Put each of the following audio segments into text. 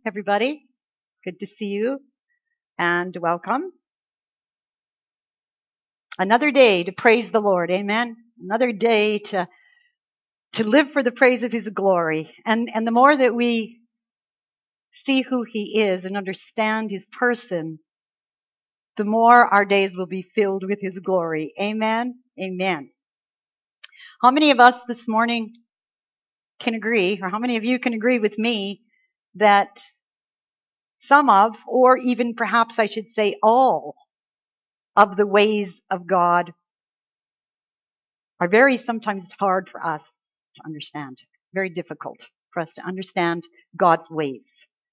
everybody. Good to see you and welcome. Another day to praise the Lord. Amen. Another day to live for the praise of His glory. And the more that we see who He is and understand His person, the more our days will be filled with His glory. Amen. Amen. How many of us this morning can agree, or how many of you can agree with me that some of, or even perhaps I should say all of the ways of God are very sometimes hard for us to understand. Very difficult for us to understand God's ways.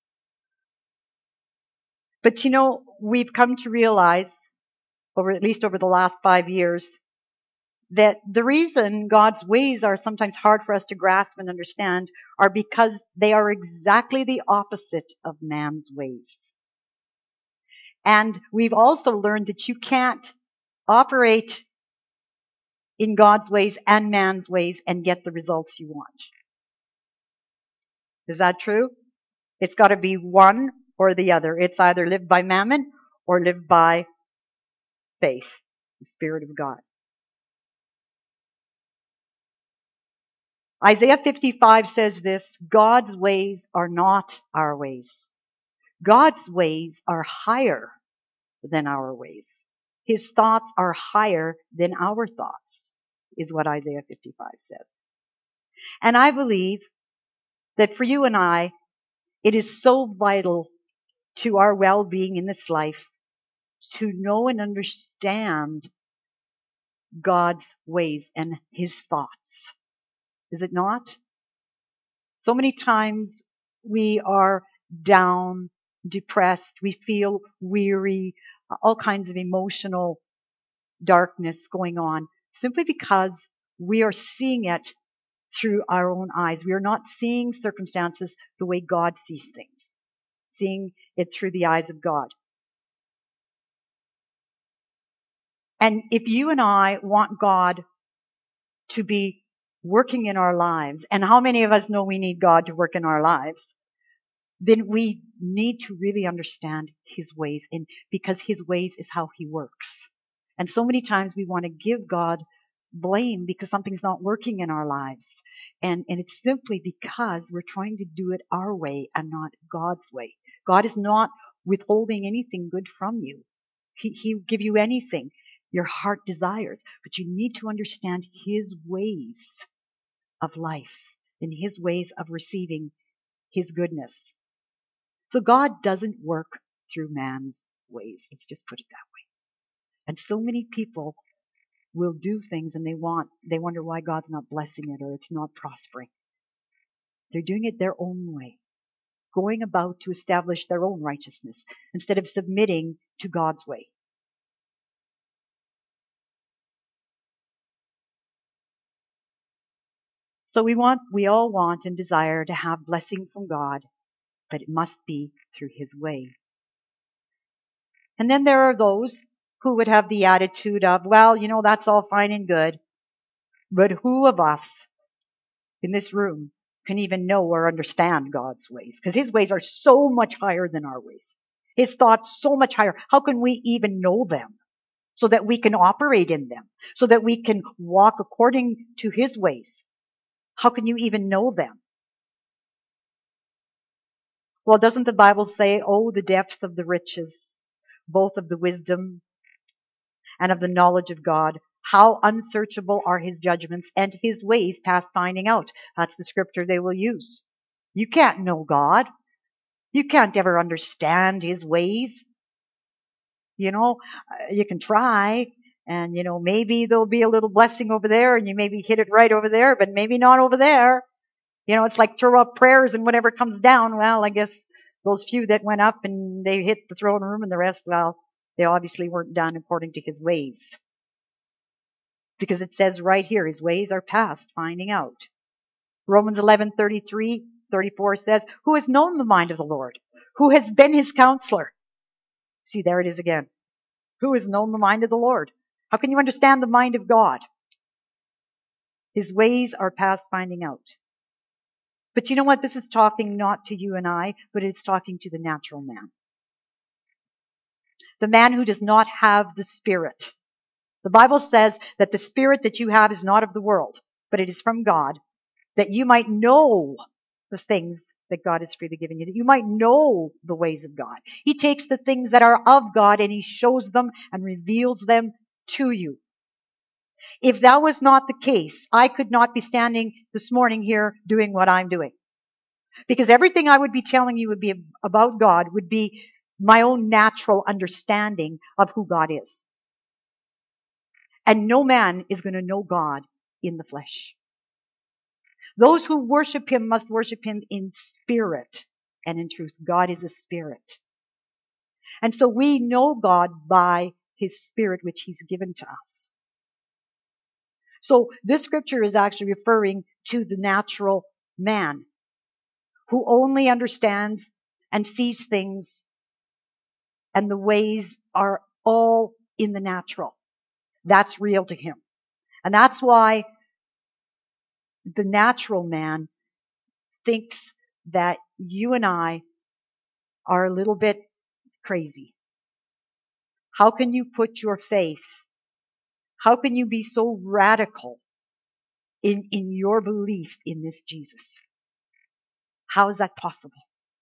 But we've come to realize, at least over the last 5 years, that the reason God's ways are sometimes hard for us to grasp and understand are because they are exactly the opposite of man's ways. And we've also learned that you can't operate in God's ways and man's ways and get the results you want. Is that true? It's got to be one or the other. It's either live by mammon or live by faith, the Spirit of God. Isaiah 55 says this: God's ways are not our ways. God's ways are higher than our ways. His thoughts are higher than our thoughts, is what Isaiah 55 says. And I believe that for you and I, it is so vital to our well-being in this life to know and understand God's ways and His thoughts. Is it not? So many times we are down, depressed, we feel weary, all kinds of emotional darkness going on, simply because we are seeing it through our own eyes. We are not seeing circumstances the way God sees things, seeing it through the eyes of God. And if you and I want God to be working in our lives, and how many of us know we need God to work in our lives, then we need to really understand His ways, and because His ways is how He works. And so many times we want to give God blame because something's not working in our lives. And it's simply because we're trying to do it our way and not God's way. God is not withholding anything good from you. He will give you anything your heart desires, but you need to understand His ways of life and His ways of receiving His goodness. So God doesn't work through man's ways. Let's just put it that way. And so many people will do things and they wonder why God's not blessing it or it's not prospering. They're doing it their own way, going about to establish their own righteousness instead of submitting to God's way. So we all want and desire to have blessing from God, but it must be through His way. And then there are those who would have the attitude of, well, that's all fine and good, but who of us in this room can even know or understand God's ways? Because His ways are so much higher than our ways. His thoughts so much higher. How can we even know them so that we can operate in them, so that we can walk according to His ways? How can you even know them? Well, doesn't the Bible say, oh, the depth of the riches, both of the wisdom and of the knowledge of God? How unsearchable are His judgments and His ways past finding out. That's the scripture they will use. You can't know God. You can't ever understand His ways. You can try, and maybe there'll be a little blessing over there, and you maybe hit it right over there, but maybe not over there. It's like throw up prayers and whatever comes down. Well, I guess those few that went up and they hit the throne room and the rest, well, they obviously weren't done according to His ways. Because it says right here, His ways are past finding out. Romans 11:33-34 says, who has known the mind of the Lord? Who has been His counselor? See, there it is again. Who has known the mind of the Lord? How can you understand the mind of God? His ways are past finding out. But you know what? This is talking not to you and I, but it's talking to the natural man. The man who does not have the Spirit. The Bible says that the Spirit that you have is not of the world, but it is from God, that you might know the things that God has freely given you, that you might know the ways of God. He takes the things that are of God and He shows them and reveals them to you. If that was not the case, I could not be standing this morning here doing what I'm doing. Because everything I would be telling you would be about God would be my own natural understanding of who God is. And no man is going to know God in the flesh. Those who worship Him must worship Him in spirit and in truth. God is a spirit. And so we know God by His Spirit, which He's given to us. So this scripture is actually referring to the natural man who only understands and sees things, and the ways are all in the natural. That's real to him. And that's why the natural man thinks that you and I are a little bit crazy. How can you put your faith? How can you be so radical in your belief in this Jesus? How is that possible?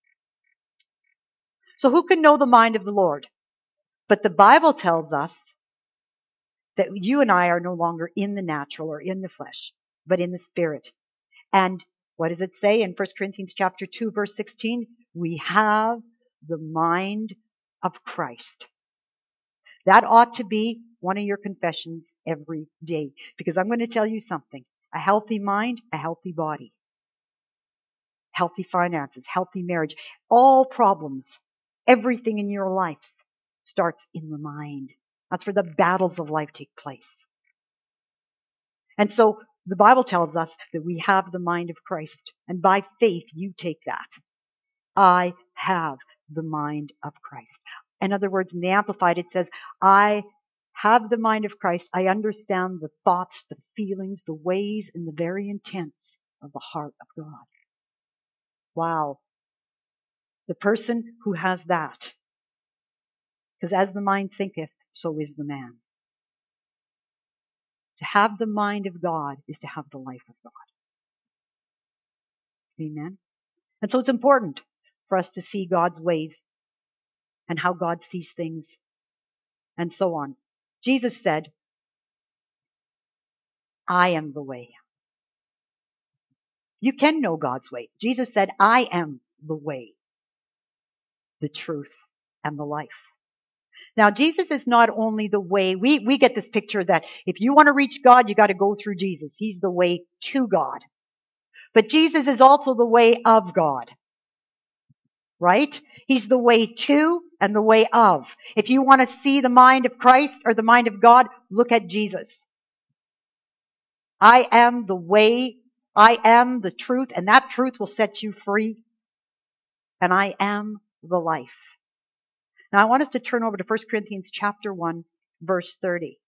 So who can know the mind of the Lord? But the Bible tells us that you and I are no longer in the natural or in the flesh, but in the Spirit. And what does it say in 1 Corinthians chapter 2, verse 16? We have the mind of Christ. That ought to be one of your confessions every day. Because I'm going to tell you something. A healthy mind, a healthy body. Healthy finances, healthy marriage. All problems, everything in your life starts in the mind. That's where the battles of life take place. And so the Bible tells us that we have the mind of Christ. And by faith, you take that. I have the mind of Christ. In other words, in the Amplified, it says, I have the mind of Christ. I understand the thoughts, the feelings, the ways, and the very intents of the heart of God. Wow. The person who has that, because as the mind thinketh, so is the man. To have the mind of God is to have the life of God. Amen. And so it's important for us to see God's ways and how God sees things and so on. Jesus said, I am the way. You can know God's way. Jesus said, I am the way, the truth, and the life. Now, Jesus is not only the way. We get this picture that if you want to reach God, you got to go through Jesus. He's the way to God. But Jesus is also the way of God. Right? He's the way to and the way of. If you want to see the mind of Christ or the mind of God, look at Jesus. I am the way, I am the truth, and that truth will set you free. And I am the life. Now I want us to turn over to 1 Corinthians chapter 1, verse 30.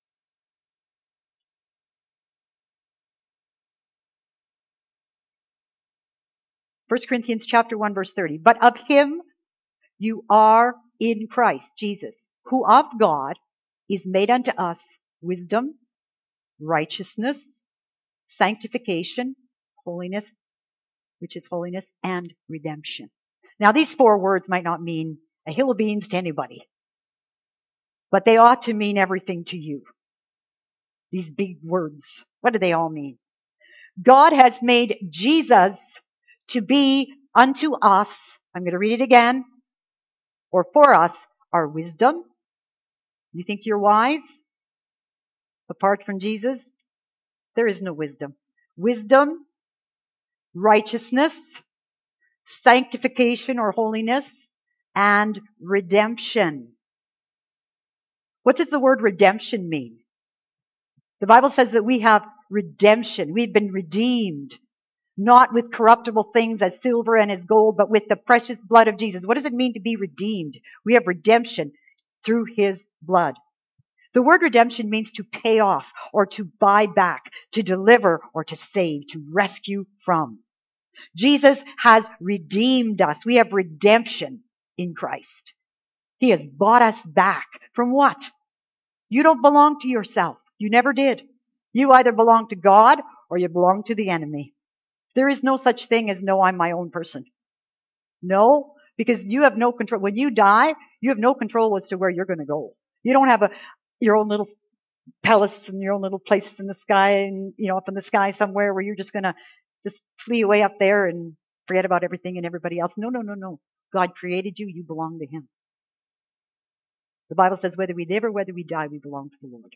First Corinthians chapter 1, verse 30. But of Him you are in Christ Jesus, who of God is made unto us wisdom, righteousness, sanctification, holiness, which is holiness, and redemption. Now these four words might not mean a hill of beans to anybody, but they ought to mean everything to you. These big words, what do they all mean? God has made Jesus to be unto us, I'm going to read it again, or for us, our wisdom. You think you're wise? Apart from Jesus, there is no wisdom. Wisdom, righteousness, sanctification or holiness, and redemption. What does the word redemption mean? The Bible says that we have redemption. We've been redeemed. Not with corruptible things as silver and as gold, but with the precious blood of Jesus. What does it mean to be redeemed? We have redemption through His blood. The word redemption means to pay off or to buy back, to deliver or to save, to rescue from. Jesus has redeemed us. We have redemption in Christ. He has bought us back. From what? You don't belong to yourself. You never did. You either belong to God or you belong to the enemy. There is no such thing as no, I'm my own person. No, because you have no control. When you die, you have no control as to where you're going to go. You don't have your own little palace and your own little place in the sky and, up in the sky somewhere where you're just going to just flee away up there and forget about everything and everybody else. No, no, no, no. God created you. You belong to him. The Bible says whether we live or whether we die, we belong to the Lord.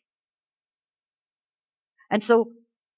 And so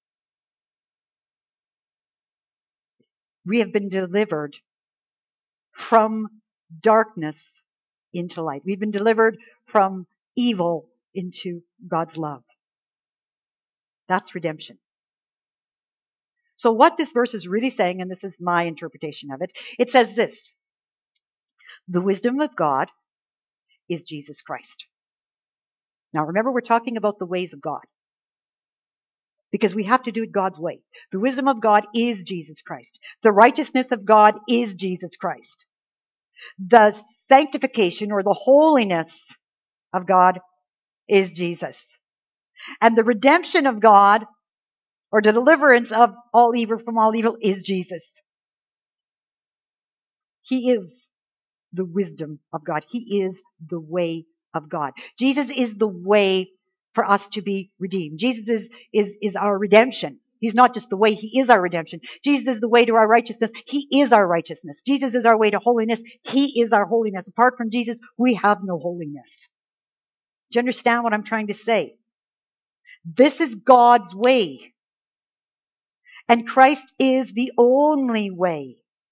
we have been delivered from darkness into light. We've been delivered from evil into God's love. That's redemption. So what this verse is really saying, and this is my interpretation of it, it says this: the wisdom of God is Jesus Christ. Now remember, we're talking about the ways of God, because we have to do it God's way. The wisdom of God is Jesus Christ. The righteousness of God is Jesus Christ. The sanctification or the holiness of God is Jesus. And the redemption of God, or the deliverance of all evil from all evil, is Jesus. He is the wisdom of God. He is the way of God. Jesus is the way for us to be redeemed. Jesus is our redemption. He's not just the way, he is our redemption. Jesus is the way to our righteousness. He is our righteousness. Jesus is our way to holiness. He is our holiness. Apart from Jesus, we have no holiness. Do you understand what I'm trying to say? This is God's way. And Christ is the only way.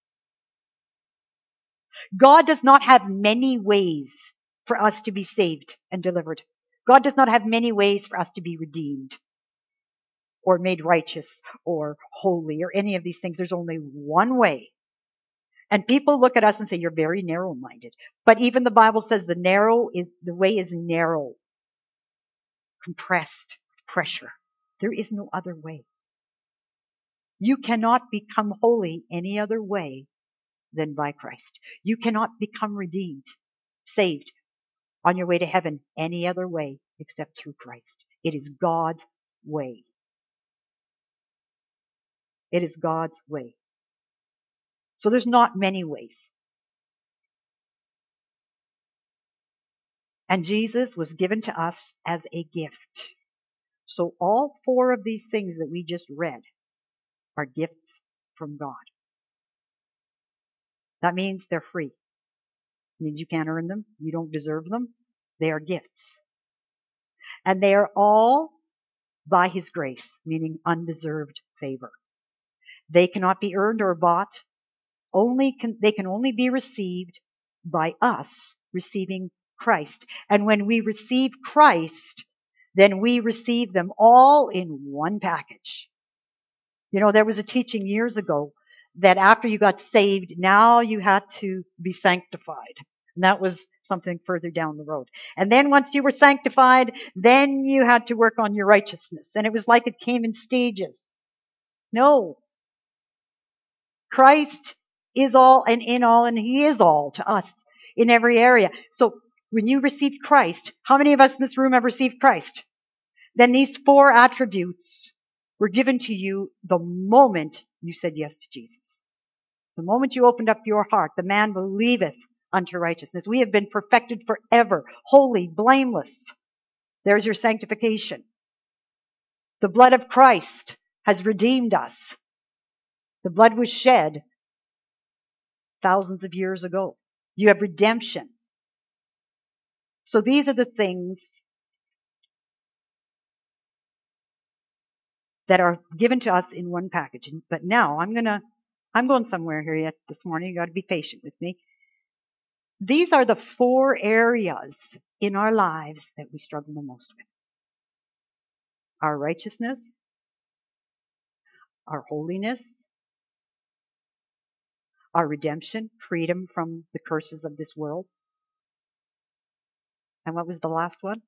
God does not have many ways for us to be saved and delivered. God does not have many ways for us to be redeemed or made righteous or holy or any of these things. There's only one way. And people look at us and say, you're very narrow-minded. But even the Bible says the way is narrow, compressed, pressure. There is no other way. You cannot become holy any other way than by Christ. You cannot become redeemed, saved, on your way to heaven any other way except through Christ. It is God's way. It is God's way. So there's not many ways. And Jesus was given to us as a gift. So all four of these things that we just read are gifts from God. That means they're free. It means you can't earn them. You don't deserve them. They are gifts. And they are all by his grace, meaning undeserved favor. They cannot be earned or bought. They can only be received by us receiving Christ. And when we receive Christ, then we receive them all in one package. There was a teaching years ago that after you got saved, now you had to be sanctified. And that was something further down the road. And then once you were sanctified, then you had to work on your righteousness. And it was like it came in stages. No. Christ is all and in all, and he is all to us in every area. So when you received Christ, how many of us in this room have received Christ? Then these four attributes were given to you the moment you said yes to Jesus. The moment you opened up your heart, the man believeth unto righteousness. We have been perfected forever, holy, blameless. There's your sanctification. The blood of Christ has redeemed us. The blood was shed thousands of years ago. You have redemption. So these are the things that are given to us in one package. But now I'm going somewhere here yet this morning. You got to be patient with me. These are the four areas in our lives that we struggle the most with. Our righteousness, our holiness, our redemption, freedom from the curses of this world. And what was the last one?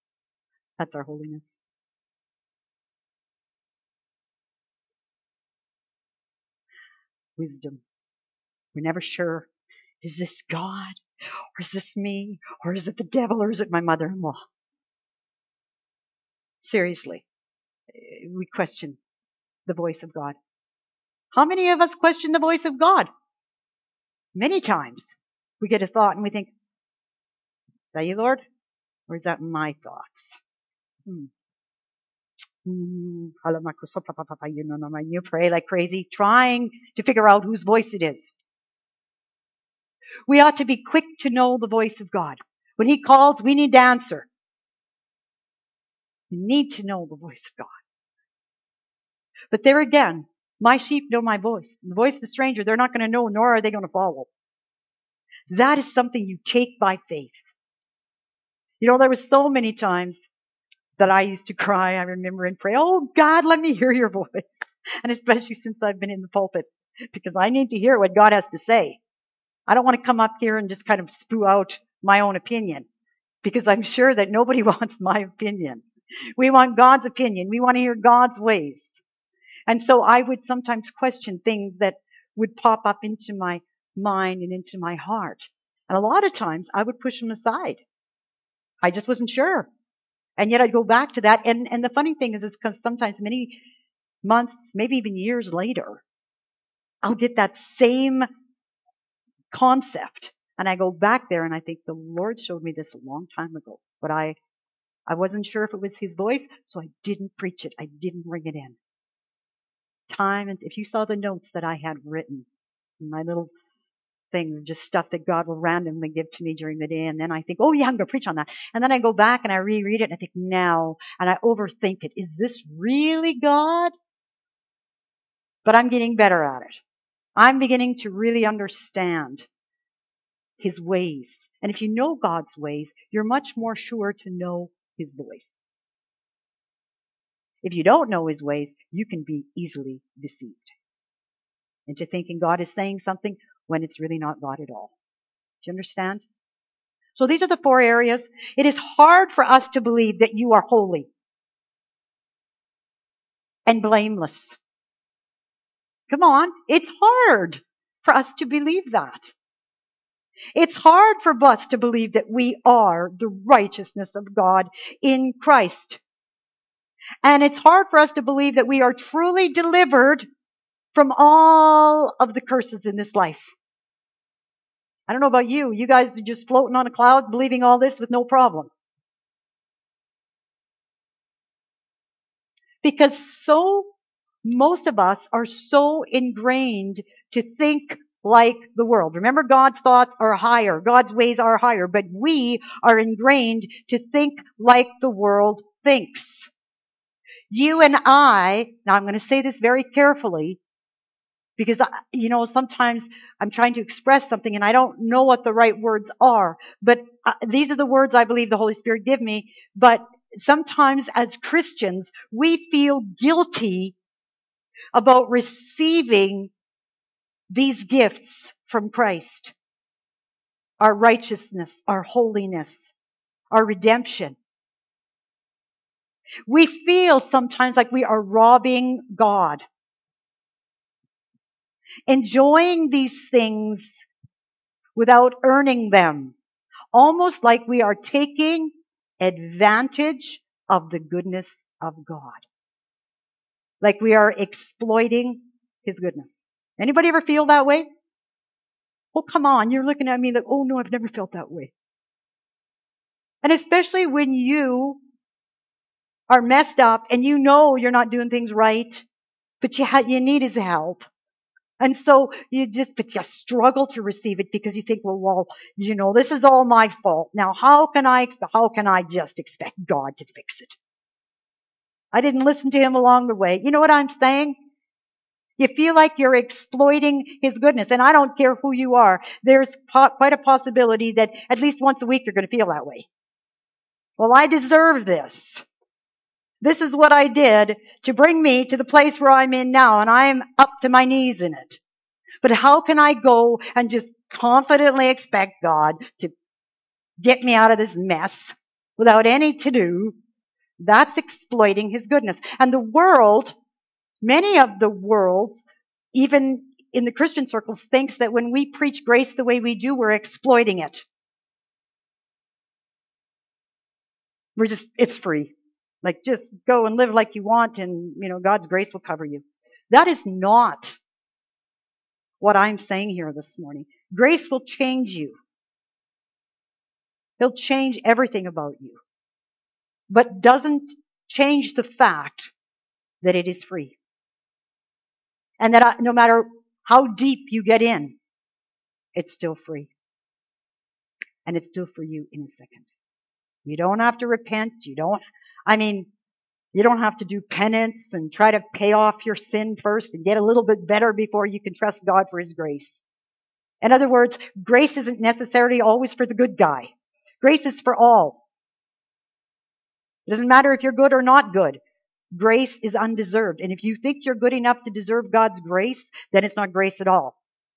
That's our holiness. wisdom. We're never sure. Is this God? Or is this me? Or is it the devil? Or is it my mother-in-law? Seriously, we question the voice of God. How many of us question the voice of God? Many times. We get a thought and we think, is that you, Lord? Or is that my thoughts? You pray like crazy, trying to figure out whose voice it is. We ought to be quick to know the voice of God. When He calls, we need to answer. We need to know the voice of God. But there again, my sheep know my voice. The voice of the stranger, they're not going to know, nor are they going to follow. That is something you take by faith. There were so many times that I used to cry, I remember, and pray, oh God, let me hear your voice. And especially since I've been in the pulpit, because I need to hear what God has to say. I don't want to come up here and just kind of spew out my own opinion, because I'm sure that nobody wants my opinion. We want God's opinion. We want to hear God's ways. And so I would sometimes question things that would pop up into my mind and into my heart. And a lot of times I would push them aside. I just wasn't sure. And yet I'd go back to that. And the funny thing is because sometimes many months, maybe even years later, I'll get that same concept. And I go back there and I think the Lord showed me this a long time ago. But I wasn't sure if it was His voice, so I didn't preach it. I didn't bring it in. Time, and if you saw the notes that I had written, my little things, just stuff that God will randomly give to me during the day, and then I think, oh yeah, I'm going to preach on that. And then I go back and I reread it and I think, no, and I overthink it. Is this really God? But I'm getting better at it. I'm beginning to really understand His ways. And if you know God's ways, you're much more sure to know His voice. If you don't know His ways, you can be easily deceived into thinking God is saying something when it's really not God at all. Do you understand? So these are the 4 areas. It is hard for us to believe that you are holy and blameless. Come on. It's hard for us to believe that. It's hard for us to believe that we are the righteousness of God in Christ. And it's hard for us to believe that we are truly delivered from all of the curses in this life. I don't know about you. You guys are just floating on a cloud, believing all this with no problem. Because most of us are so ingrained to think like the world. Remember, God's thoughts are higher. God's ways are higher. But we are ingrained to think like the world thinks. You and I, now I'm going to say this very carefully, because, sometimes I'm trying to express something and I don't know what the right words are. But these are the words I believe the Holy Spirit give me. But sometimes as Christians, we feel guilty about receiving these gifts from Christ. Our righteousness, our holiness, our redemption. We feel sometimes like we are robbing God. Enjoying these things without earning them. Almost like we are taking advantage of the goodness of God. Like we are exploiting His goodness. Anybody ever feel that way? Oh, come on. You're looking at me like, oh no, I've never felt that way. And especially when you are messed up and you know you're not doing things right, but you need His help. And so you struggle to receive it because you think, well, this is all my fault. Now, how can I just expect God to fix it? I didn't listen to Him along the way. You know what I'm saying? You feel like you're exploiting His goodness. And I don't care who you are. There's quite a possibility that at least once a week you're going to feel that way. Well, I deserve this. This is what I did to bring me to the place where I'm in now, and I'm up to my knees in it. But how can I go and just confidently expect God to get me out of this mess without any to-do? That's exploiting His goodness. And the world, many of the worlds, even in the Christian circles thinks that when we preach grace the way we do, we're exploiting it. It's free. Like, just go and live like you want, and, God's grace will cover you. That is not what I'm saying here this morning. Grace will change you. He'll change everything about you, but doesn't change the fact that it is free. And that no matter how deep you get in, it's still free. And it's still for you in a second. You don't have to repent. You don't have to do penance and try to pay off your sin first and get a little bit better before you can trust God for His grace. In other words, grace isn't necessarily always for the good guy. Grace is for all. It doesn't matter if you're good or not good. Grace is undeserved. And if you think you're good enough to deserve God's grace, then it's not grace at all.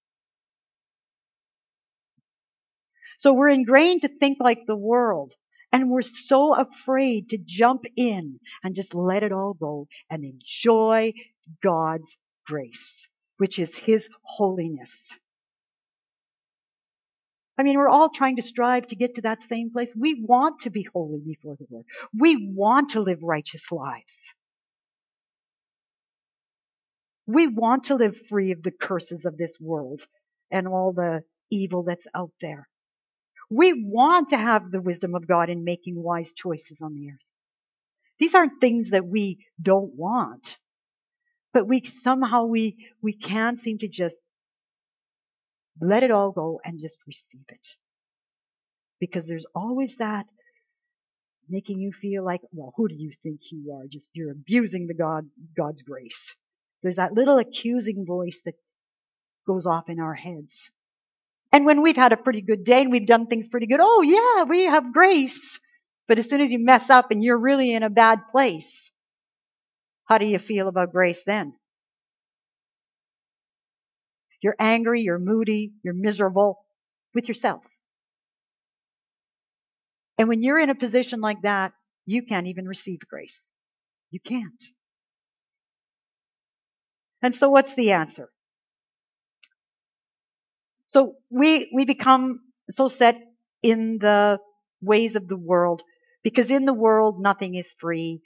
So we're ingrained to think like the world. And we're so afraid to jump in and just let it all go and enjoy God's grace, which is His holiness. We're all trying to strive to get to that same place. We want to be holy before the Lord. We want to live righteous lives. We want to live free of the curses of this world and all the evil that's out there. We want to have the wisdom of God in making wise choices on the earth. These aren't things that we don't want, but we can't seem to just let it all go and just receive it. Because there's always that making you feel like, well, who do you think you are? You're abusing God's grace. There's that little accusing voice that goes off in our heads. And when we've had a pretty good day and we've done things pretty good, oh yeah, we have grace. But as soon as you mess up and you're really in a bad place, how do you feel about grace then? You're angry, you're moody, you're miserable with yourself. And when you're in a position like that, you can't even receive grace. You can't. And so what's the answer? So we become so set in the ways of the world, because in the world nothing is free.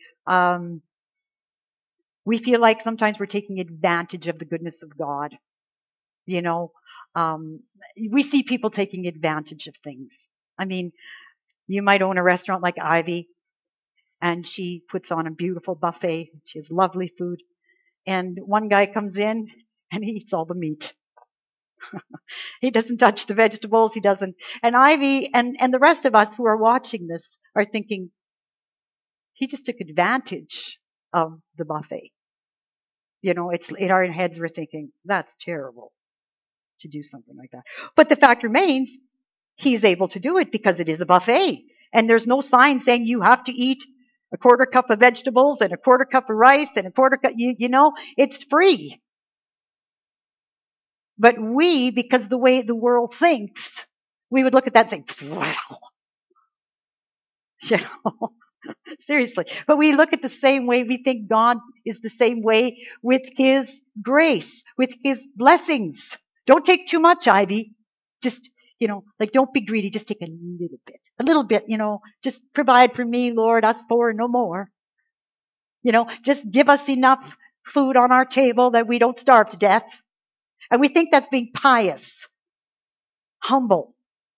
We feel like sometimes we're taking advantage of the goodness of God. We see people taking advantage of things. You might own a restaurant like Ivy, and she puts on a beautiful buffet. She has lovely food. And one guy comes in and he eats all the meat. He doesn't touch the vegetables. He doesn't. And Ivy and the rest of us who are watching this are thinking, he just took advantage of the buffet. It's in our heads we're thinking, that's terrible to do something like that. But the fact remains, he's able to do it because it is a buffet. And there's no sign saying you have to eat a quarter cup of vegetables and a quarter cup of rice and a quarter cup, it's free. But because the way the world thinks, we would look at that and say, wow. Seriously. But we look at the same way. We think God is the same way with His grace, with His blessings. Don't take too much, Ivy. Just, don't be greedy. Just take a little bit, just provide for me, Lord, us four, no more. Just give us enough food on our table that we don't starve to death. And we think that's being pious, humble,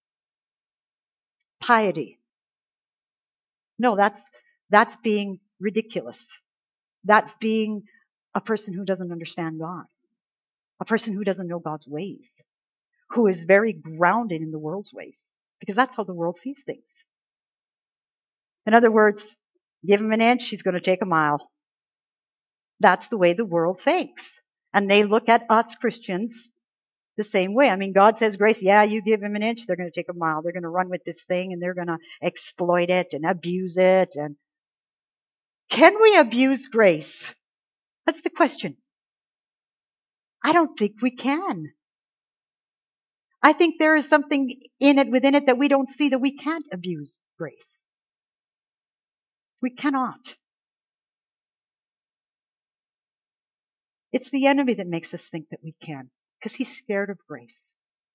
piety. No, that's being ridiculous. That's being a person who doesn't understand God, a person who doesn't know God's ways, who is very grounded in the world's ways, because that's how the world sees things. In other words, give him an inch, he's going to take a mile. That's the way the world thinks. And they look at us Christians the same way. God says grace, yeah, you give him an inch, they're going to take a mile. They're going to run with this thing and they're going to exploit it and abuse it. And can we abuse grace? That's the question. I don't think we can. I think there is something within it that we don't see, that we can't abuse grace. We cannot. It's the enemy that makes us think that we can. because he's scared of grace.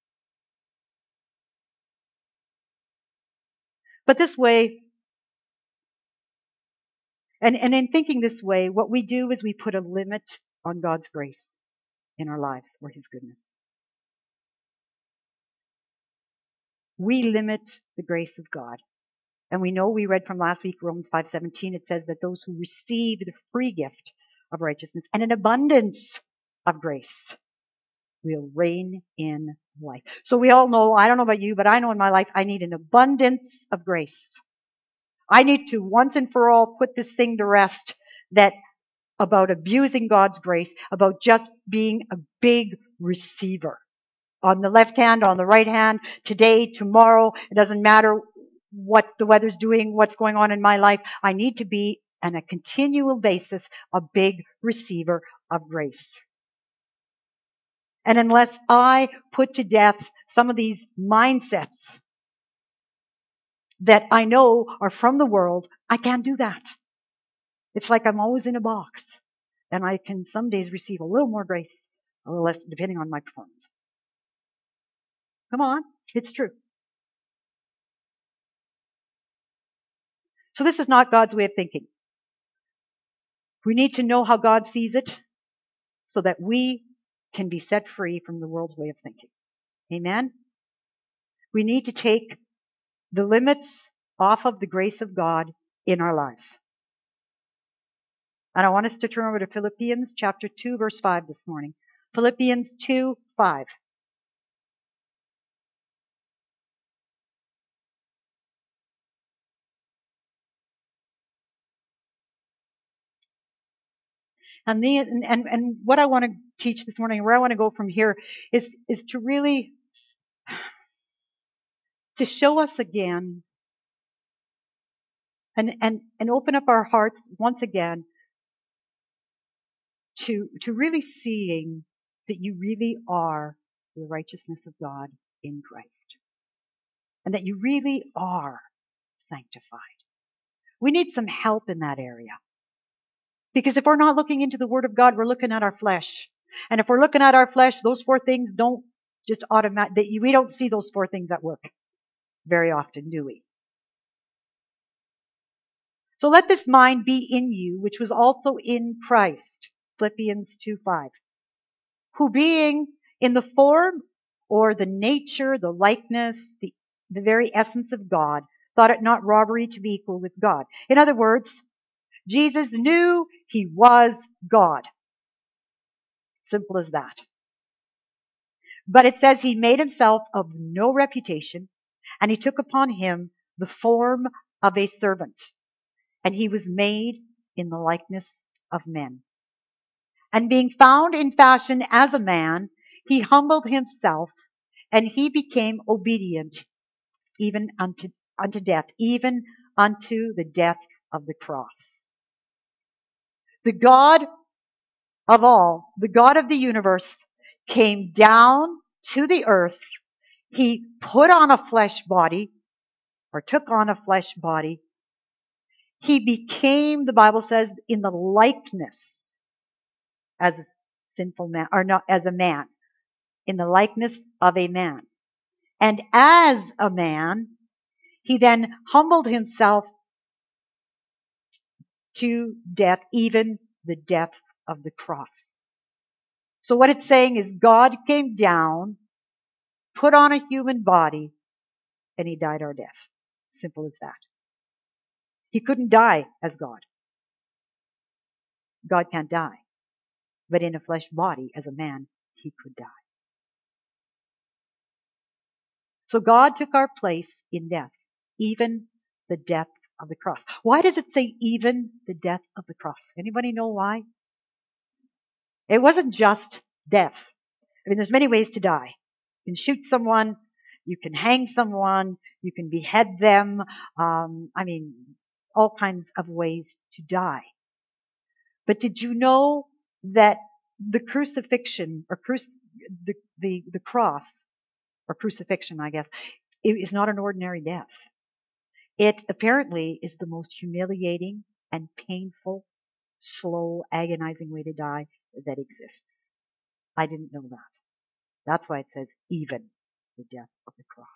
But this way, and in thinking this way, what we do is we put a limit on God's grace in our lives or his goodness. We limit the grace of God. And we know, we read from last week, Romans 5:17, it says that those who receive the free gift of righteousness and an abundance of grace will reign in life. So we all know, I don't know about you, but I know in my life I need an abundance of grace. I need to once and for all put this thing to rest, that about abusing God's grace, about just being a big receiver. On the left hand, on the right hand, today, tomorrow, it doesn't matter what the weather's doing, what's going on in my life. I need to be on a continual basis a big receiver of grace. And unless I put to death some of these mindsets that I know are from the world, I can't do that. It's like I'm always in a box. And I can some days receive a little more grace, a little less, depending on my performance. Come on, it's true. So this is not God's way of thinking. We need to know how God sees it so that we can be set free from the world's way of thinking. Amen? We need to take the limits off of the grace of God in our lives. And I want us to turn over to Philippians chapter 2, verse 5 this morning. Philippians 2:5. And what I want to teach this morning, where I want to go from here, is to really to show us again and open up our hearts once again to really seeing that you really are the righteousness of God in Christ. And that you really are sanctified. We need some help in that area. Because if we're not looking into the Word of God, we're looking at our flesh. And if we're looking at our flesh, those four things don't just automatically, we don't see those four things at work very often, do we? So let this mind be in you, which was also in Christ. Philippians 2:5. Who being in the form or the nature, the likeness, the very essence of God, thought it not robbery to be equal with God. In other words, Jesus knew he was God. Simple as that. But it says he made himself of no reputation, and he took upon him the form of a servant, and he was made in the likeness of men. And being found in fashion as a man, he humbled himself, and he became obedient even unto death, even unto the death of the cross. The God of all, the God of the universe, came down to the earth. He put on a flesh body, or took on a flesh body. He became, the Bible says, in the likeness as a sinful man, or not as a man, in the likeness of a man. And as a man, he then humbled himself to death, even the death of the cross. So what it's saying is God came down, put on a human body, and he died our death. Simple as that. He couldn't die as God. God can't die. But in a flesh body, as a man, he could die. So God took our place in death, even the death of the cross. Why does it say even the death of the cross? Anybody know why? It wasn't just death. I mean, there's many ways to die. You can shoot someone, you can hang someone, you can behead them. All kinds of ways to die. But did you know that the crucifixion, or the cross, or crucifixion, I guess, it is not an ordinary death. It apparently is the most humiliating and painful, slow, agonizing way to die that exists. I didn't know that. That's why it says even the death of the cross.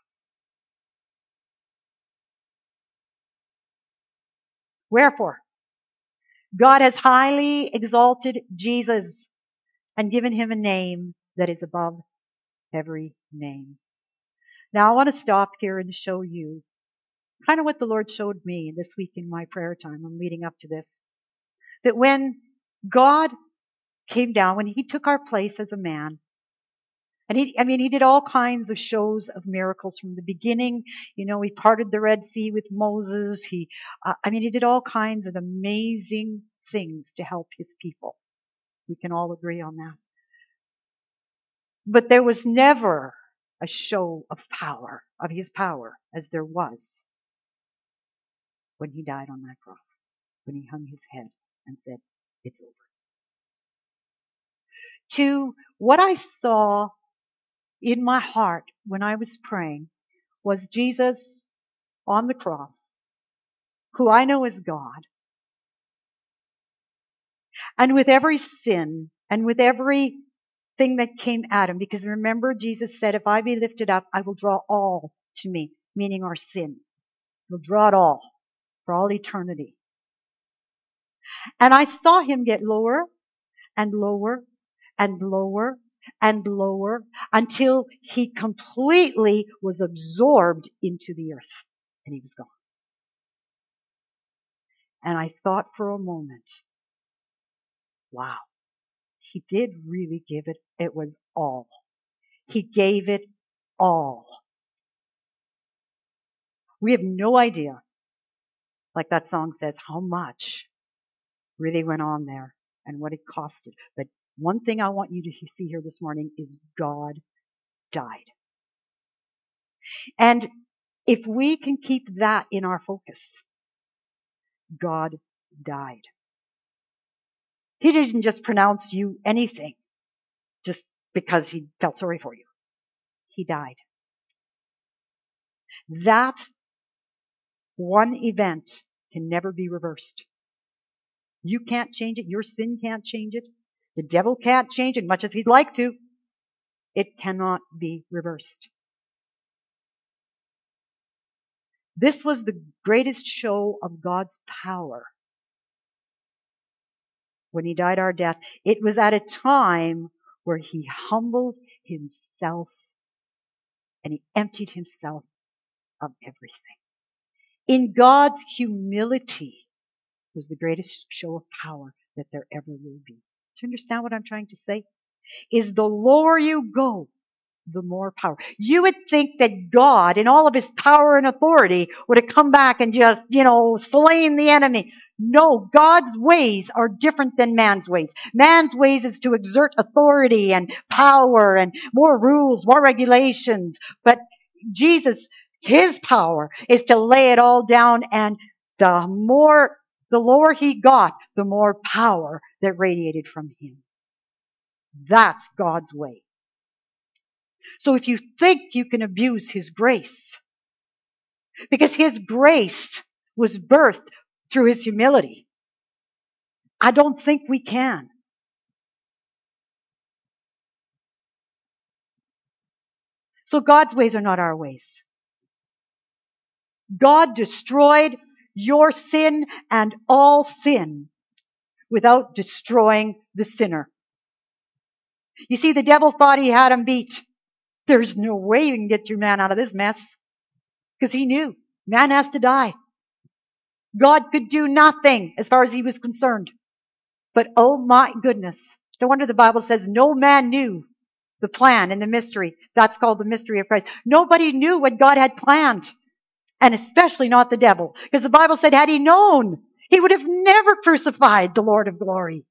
Wherefore, God has highly exalted Jesus and given him a name that is above every name. Now I want to stop here and show you kind of what the Lord showed me this week in my prayer time. I'm leading up to this. That when God came down, when he took our place as a man, and he did all kinds of shows of miracles from the beginning. He parted the Red Sea with Moses. He did all kinds of amazing things to help his people. We can all agree on that. But there was never a show of power, of his power, as there was when he died on that cross, when he hung his head and said, it's over. To what I saw in my heart when I was praying was Jesus on the cross, who I know is God. And with every sin and with everything that came at him, because remember, Jesus said, if I be lifted up, I will draw all to me, meaning our sin. He'll draw it all for all eternity. And I saw him get lower and lower and lower and lower until he completely was absorbed into the earth and he was gone. And I thought for a moment, wow, he did really give it. It was all. He gave it all. We have no idea, like that song says, how much really went on there and what it costed. But one thing I want you to see here this morning is God died. And if we can keep that in our focus, God died. He didn't just pronounce you anything just because he felt sorry for you. He died. That one event can never be reversed. You can't change it. Your sin can't change it. The devil can't change it, much as he'd like to. It cannot be reversed. This was the greatest show of God's power when he died our death. It was at a time where he humbled himself and he emptied himself of everything. In God's humility was the greatest show of power that there ever will be. Do you understand what I'm trying to say? Is the lower you go, the more power. You would think that God, in all of his power and authority, would have come back and just, slain the enemy. No, God's ways are different than man's ways. Man's ways is to exert authority and power and more rules, more regulations. But Jesus, his power is to lay it all down, and the lower he got, the more power that radiated from him. That's God's way. So if you think you can abuse his grace, because his grace was birthed through his humility, I don't think we can. So God's ways are not our ways. God destroyed your sin and all sin without destroying the sinner. You see, the devil thought he had him beat. There's no way you can get your man out of this mess. Because he knew man has to die. God could do nothing as far as he was concerned. But oh my goodness. No wonder the Bible says no man knew the plan and the mystery. That's called the mystery of Christ. Nobody knew what God had planned. And especially not the devil. Because the Bible said had he known, he would have never crucified the Lord of glory.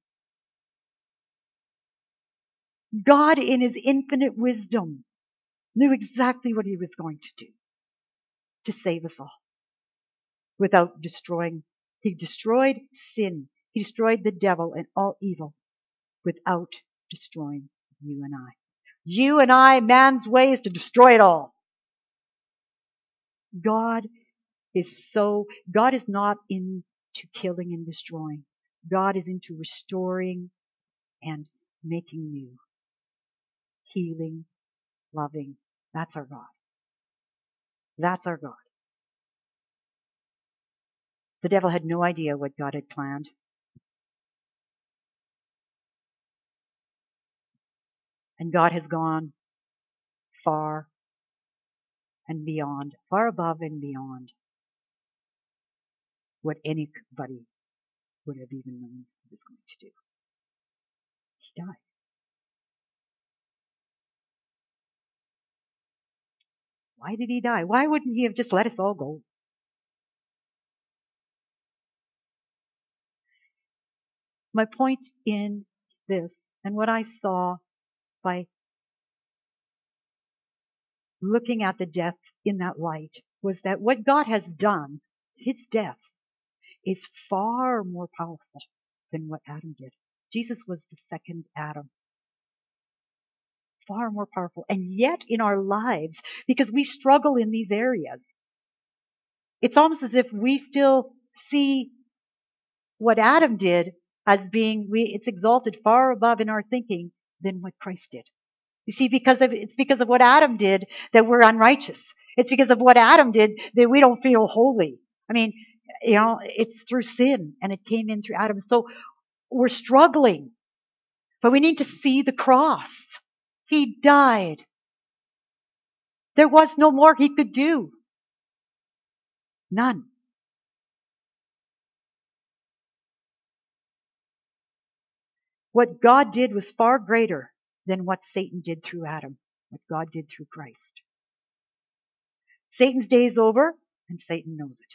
God in his infinite wisdom knew exactly what he was going to do to save us all without destroying. He destroyed sin. He destroyed the devil and all evil without destroying you and I. You and I, man's way is to destroy it all. God is not into killing and destroying. God is into restoring and making new, healing loving. That's our God. That's our God. The devil had no idea what God had planned. And God has gone far and beyond, far above and beyond what anybody would have even known he was going to do. He died. Why did he die? Why wouldn't he have just let us all go? My point in this, and what I saw by looking at the death in that light, was that what God has done, his death, is far more powerful than what Adam did. Jesus was the second Adam. Far more powerful. And yet in our lives, because we struggle in these areas, it's almost as if we still see what Adam did as being, it's exalted far above in our thinking than what Christ did. You see, it's because of what Adam did that we're unrighteous. It's because of what Adam did that we don't feel holy. I mean, it's through sin, and it came in through Adam. So we're struggling, but we need to see the cross. He died. There was no more he could do. None. What God did was far greater than what Satan did through Adam, what God did through Christ. Satan's day is over, and Satan knows it.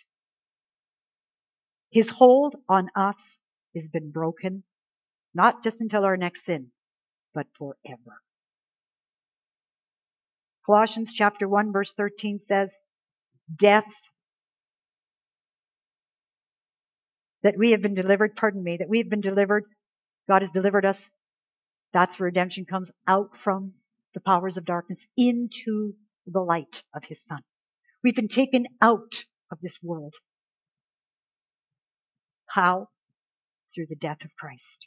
His hold on us has been broken, not just until our next sin, but forever. Colossians chapter 1, verse 13 says, death, that we have been delivered, that we have been delivered, God has delivered us. That's where redemption comes, out from the powers of darkness into the light of his Son. We've been taken out of this world. How? Through the death of Christ.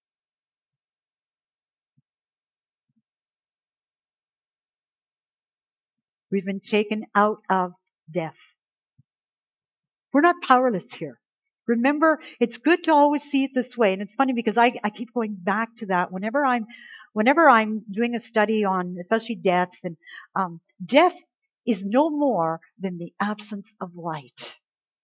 We've been taken out of death. We're not powerless here. Remember, it's good to always see it this way. And it's funny because I keep going back to that whenever I'm doing a study on especially death. And death is no more than the absence of light.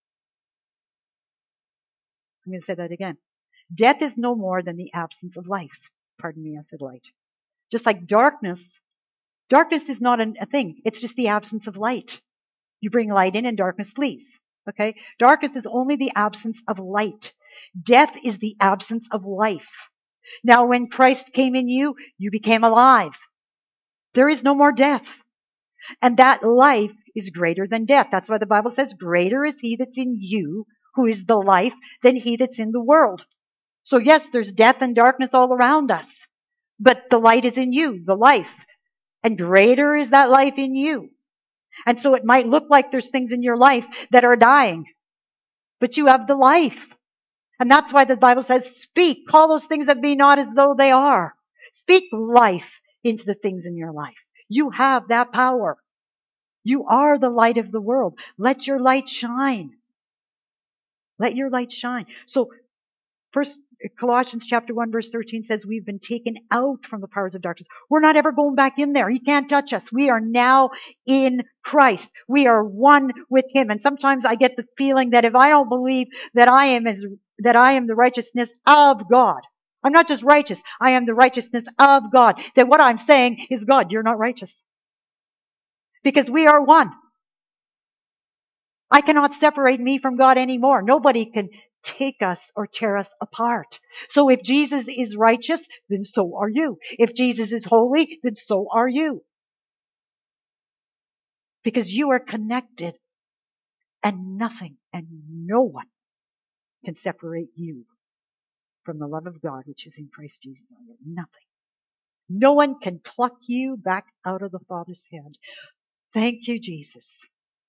I'm going to say that again. Death is no more than the absence of life. Pardon me, I said light. Just like darkness. Darkness is not a thing. It's just the absence of light. You bring light in and darkness flees. Okay? Darkness is only the absence of light. Death is the absence of life. Now, when Christ came in you, you became alive. There is no more death. And that life is greater than death. That's why the Bible says, greater is he that's in you, who is the life, than he that's in the world. So yes, there's death and darkness all around us. But the light is in you, the life. And greater is that life in you. And so it might look like there's things in your life that are dying, but you have the life. And that's why the Bible says, speak, call those things that be not as though they are. Speak life into the things in your life. You have that power. You are the light of the world. Let your light shine. Let your light shine. So first, Colossians chapter 1 verse 13 says we've been taken out from the powers of darkness. We're not ever going back in there. He can't touch us. We are now in Christ. We are one with him. And sometimes I get the feeling that if I don't believe that I am the righteousness of God, I'm not just righteous, I am the righteousness of God, that what I'm saying is, God, you're not righteous. Because we are one. I cannot separate me from God anymore. Nobody can take us or tear us apart. So if Jesus is righteous, then so are you. If Jesus is holy, then so are you. Because you are connected, and nothing and no one can separate you from the love of God which is in Christ Jesus. Nothing. No one can pluck you back out of the Father's hand. Thank you, Jesus.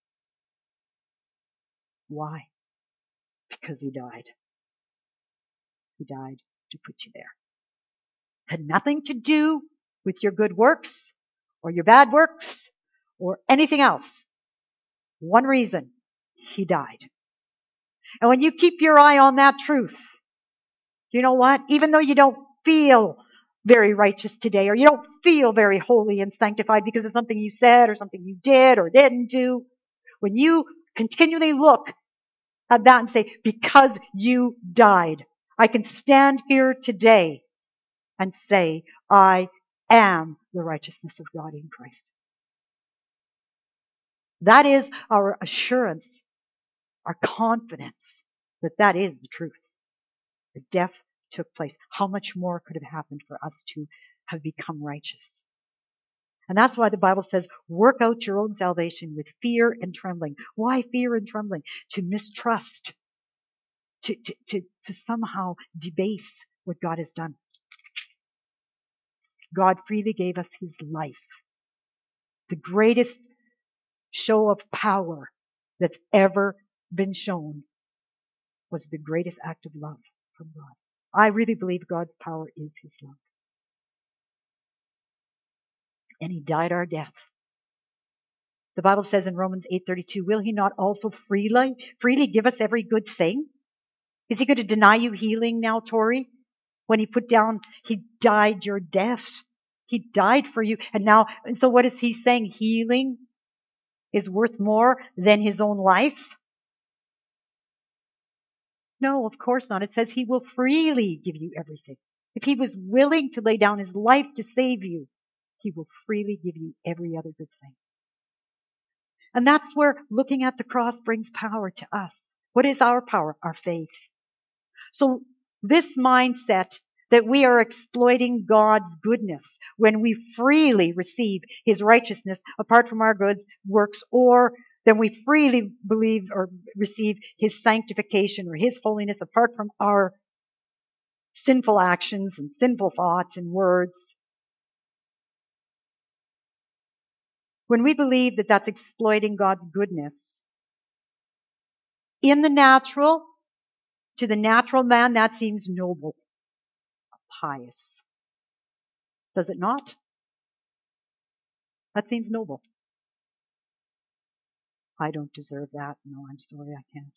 Why? Because he died. He died to put you there. Had nothing to do with your good works or your bad works or anything else. One reason: he died. And when you keep your eye on that truth, you know what? Even though you don't feel very righteous today, or you don't feel very holy and sanctified because of something you said or something you did or didn't do, when you continually look at that and say, because you died, I can stand here today and say, I am the righteousness of God in Christ. That is our assurance, our confidence that that is the truth. The death took place. How much more could have happened for us to have become righteous? And that's why the Bible says, work out your own salvation with fear and trembling. Why fear and trembling? To mistrust, to somehow debase what God has done. God freely gave us his life. The greatest show of power that's ever been shown was the greatest act of love from God. I really believe God's power is his love. And he died our death. The Bible says in Romans 8:32, will he not also freely give us every good thing? Is he going to deny you healing now, Tori? When he he died your death. He died for you. And so what is he saying? Healing is worth more than his own life? No, of course not. It says he will freely give you everything. If he was willing to lay down his life to save you, he will freely give you every other good thing. And that's where looking at the cross brings power to us. What is our power? Our faith. So this mindset that we are exploiting God's goodness when we freely receive his righteousness apart from our good works, or then we freely believe or receive his sanctification or his holiness apart from our sinful actions and sinful thoughts and words. When we believe that that's exploiting God's goodness, in the natural, to the natural man, that seems noble, pious. Does it not? That seems noble. I don't deserve that. No, I'm sorry, I can't.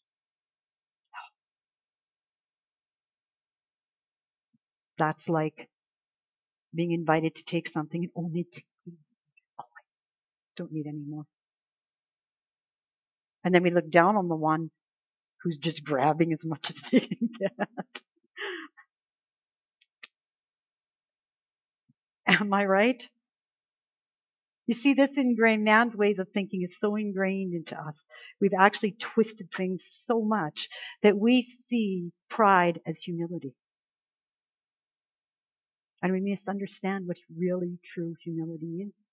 That's like being invited to take something and only to eat. Oh, I don't need any more. And then we look down on the one who's just grabbing as much as they can get. Am I right? You see, this ingrained, man's ways of thinking is so ingrained into us. We've actually twisted things so much that we see pride as humility. And we misunderstand what really true humility is.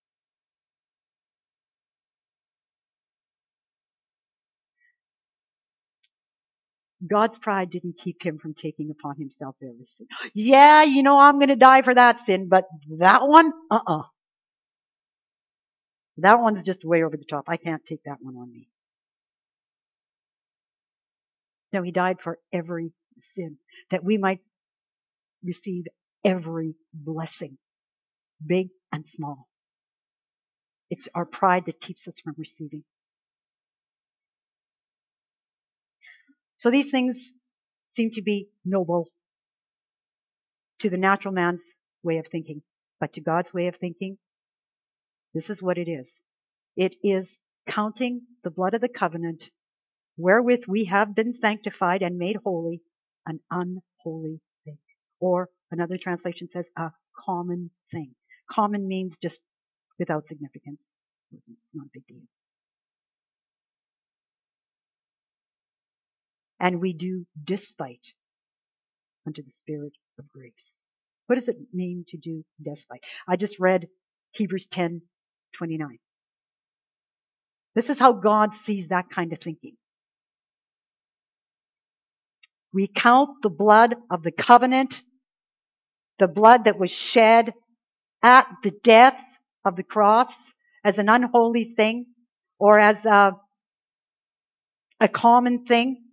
God's pride didn't keep him from taking upon himself every sin. Yeah, I'm going to die for that sin, but that one, that one's just way over the top. I can't take that one on me. No, he died for every sin, that we might receive every blessing, big and small. It's our pride that keeps us from receiving. So these things seem to be noble to the natural man's way of thinking, but to God's way of thinking, this is what it is. It is counting the blood of the covenant wherewith we have been sanctified and made holy, an unholy thing. Or another translation says a common thing. Common means just without significance. It's not a big deal. And we do despite unto the Spirit of grace. What does it mean to do despite? I just read Hebrews 10:29. This is how God sees that kind of thinking. We count the blood of the covenant, the blood that was shed at the death of the cross, as an unholy thing, or as a common thing.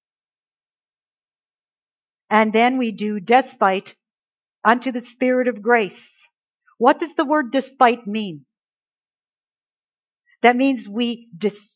And then we do despite unto the Spirit of grace. What does the word despite mean? That means we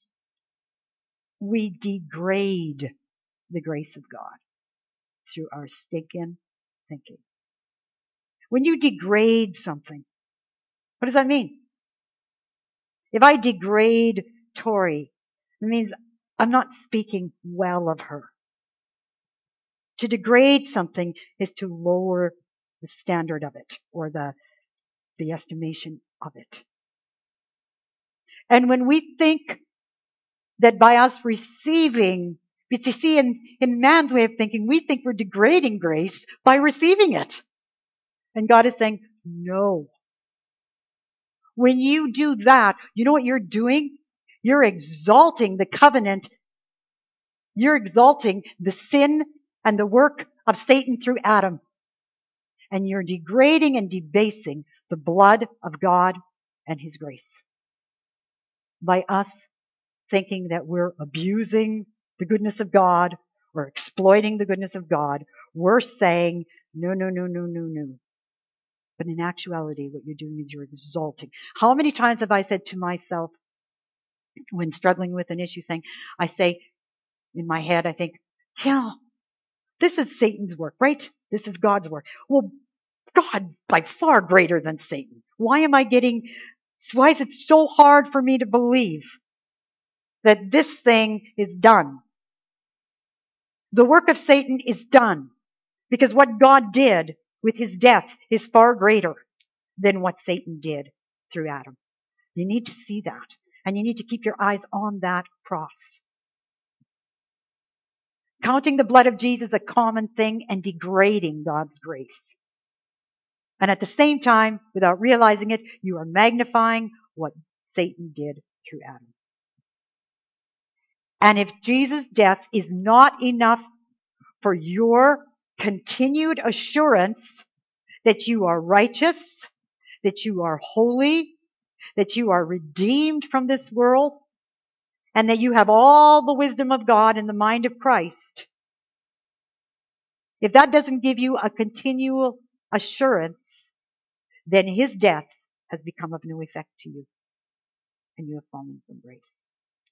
degrade the grace of God through our stinking thinking. When you degrade something, what does that mean? If I degrade Tori, it means I'm not speaking well of her. To degrade something is to lower the standard of it or the estimation of it. And when we think that by us receiving, but you see, in man's way of thinking, we think we're degrading grace by receiving it. And God is saying, no. When you do that, you know what you're doing? You're exalting the covenant. You're exalting the sin and the work of Satan through Adam. And you're degrading and debasing the blood of God and His grace. By us thinking that we're abusing the goodness of God or exploiting the goodness of God, we're saying, no, no, no, no, no, no. But in actuality, what you're doing is you're exalting. How many times have I said to myself when struggling with an issue, I say in my head, I think, yeah, this is Satan's work, right? This is God's work. Well, God's by far greater than Satan. Why is it so hard for me to believe that this thing is done? The work of Satan is done because what God did with His death is far greater than what Satan did through Adam. You need to see that, and you need to keep your eyes on that cross. Counting the blood of Jesus a common thing and degrading God's grace. And at the same time, without realizing it, you are magnifying what Satan did through Adam. And if Jesus' death is not enough for your continued assurance that you are righteous, that you are holy, that you are redeemed from this world, and that you have all the wisdom of God in the mind of Christ, if that doesn't give you a continual assurance, then His death has become of no effect to you, and you have fallen from grace.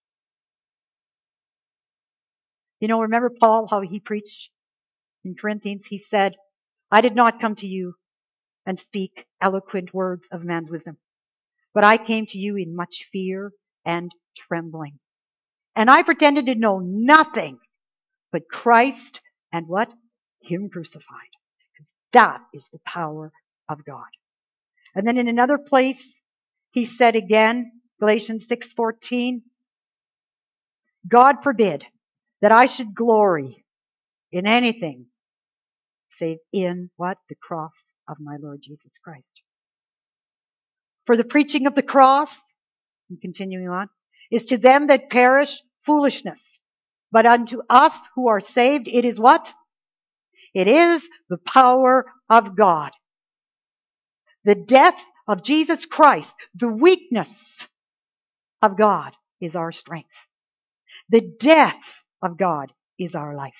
You know, remember Paul, how he preached in Corinthians? He said, I did not come to you and speak eloquent words of man's wisdom, but I came to you in much fear and trembling. And I pretended to know nothing but Christ and what? Him crucified. Because that is the power of God. And then in another place, he said again, Galatians 6:14, God forbid that I should glory in anything save in what? The cross of my Lord Jesus Christ. For the preaching of the cross, and continuing on, is to them that perish foolishness. But unto us who are saved, it is what? It is the power of God. The death of Jesus Christ, the weakness of God is our strength. The death of God is our life.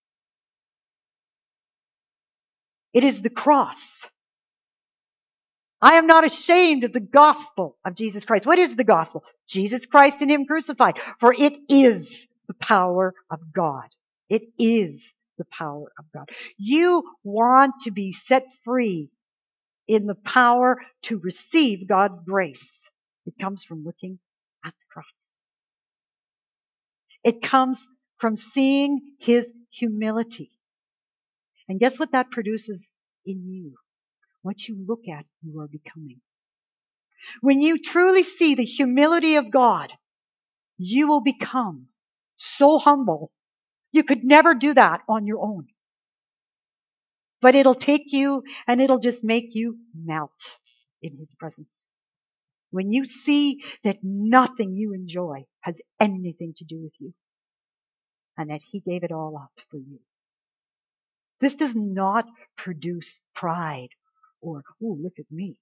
It is the cross. I am not ashamed of the gospel of Jesus Christ. What is the gospel? Jesus Christ and Him crucified. For it is the power of God. It is the power of God. You want to be set free in the power to receive God's grace. It comes from looking at the cross. It comes from seeing His humility. And guess what that produces in you? What you look at, you are becoming. When you truly see the humility of God, you will become so humble. You could never do that on your own. But it'll take you and it'll just make you melt in His presence. When you see that nothing you enjoy has anything to do with you and that He gave it all up for you. This does not produce pride or, oh, look at me.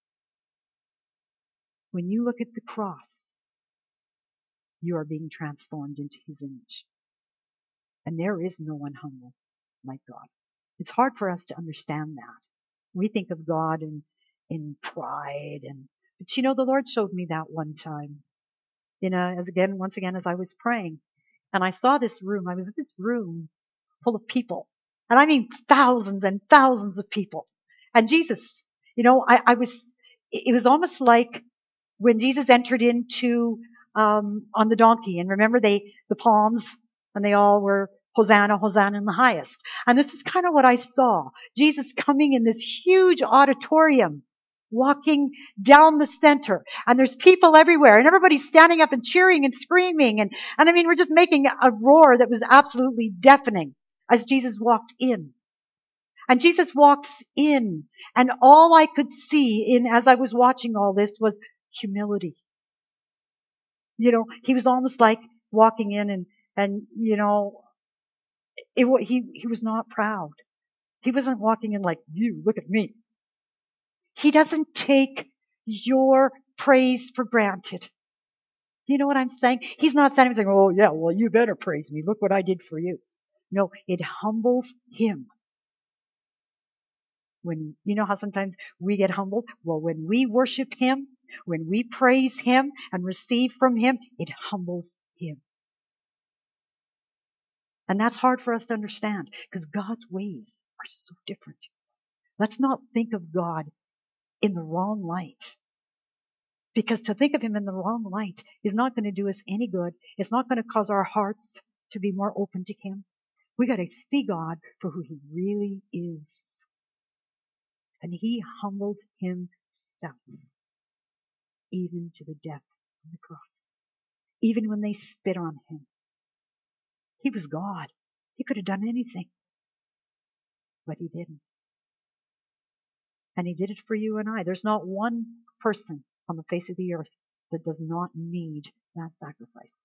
When you look at the cross, you are being transformed into His image. And there is no one humble like God. It's hard for us to understand that. We think of God in pride but you know, the Lord showed me that one time. once again, as I was praying, and I saw this room. I was in this room full of people, and I mean thousands and thousands of people. And Jesus, it was almost like when Jesus entered into on the donkey, and remember the palms, and they all were Hosanna, Hosanna in the highest. And this is kind of what I saw. Jesus coming in this huge auditorium, walking down the center, and there's people everywhere, and everybody's standing up and cheering and screaming, and I mean, we're just making a roar that was absolutely deafening as Jesus walked in. And Jesus walks in, and all I could see as I was watching all this was humility. He was almost like walking in, and he was not proud. He wasn't walking in like, you, look at me. He doesn't take your praise for granted. You know what I'm saying? He's not standing there saying, oh yeah, well you better praise me. Look what I did for you. No, it humbles him. You know how sometimes we get humbled? Well, when we worship him, when we praise him and receive from him, it humbles him. And that's hard for us to understand because God's ways are so different. Let's not think of God in the wrong light. Because to think of him in the wrong light is not going to do us any good. It's not going to cause our hearts to be more open to him. We got to see God for who he really is. And he humbled himself even to the death on the cross. Even when they spit on him. He was God. He could have done anything. But he didn't. And he did it for you and I. There's not one person on the face of the earth that does not need that sacrifice.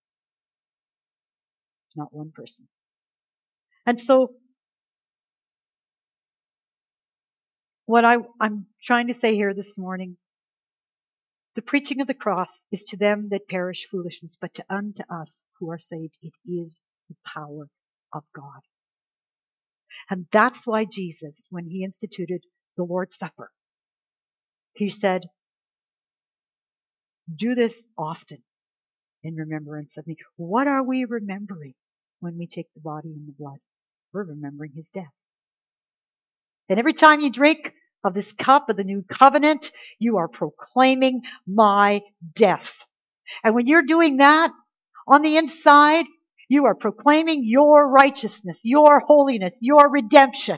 Not one person. And so, what I'm trying to say here this morning, the preaching of the cross is to them that perish foolishness, but unto us who are saved, it is the power of God. And that's why Jesus, when he instituted the Lord's Supper, he said, do this often in remembrance of me. What are we remembering when we take the body and the blood? We're remembering his death. And every time you drink of this cup of the new covenant, you are proclaiming my death. And when you're doing that on the inside, you are proclaiming your righteousness, your holiness, your redemption.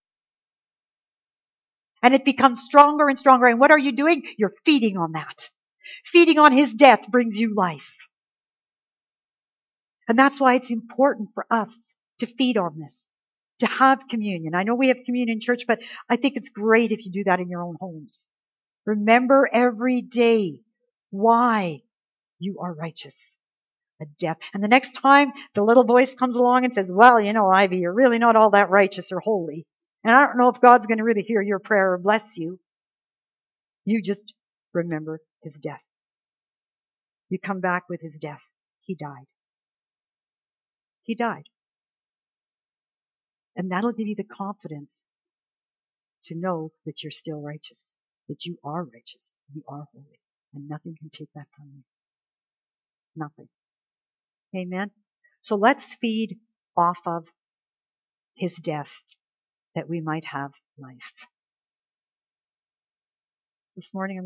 And it becomes stronger and stronger. And what are you doing? You're feeding on that. Feeding on his death brings you life. And that's why it's important for us to feed on this, to have communion. I know we have communion in church, but I think it's great if you do that in your own homes. Remember every day why you are righteous. A death. And the next time the little voice comes along and says, well, Ivy, you're really not all that righteous or holy. And I don't know if God's going to really hear your prayer or bless you. You just remember his death. You come back with his death. He died. He died. And that'll give you the confidence to know that you're still righteous, that you are righteous, you are holy, and nothing can take that from you. Nothing. Amen? So let's feed off of his death that we might have life. This morning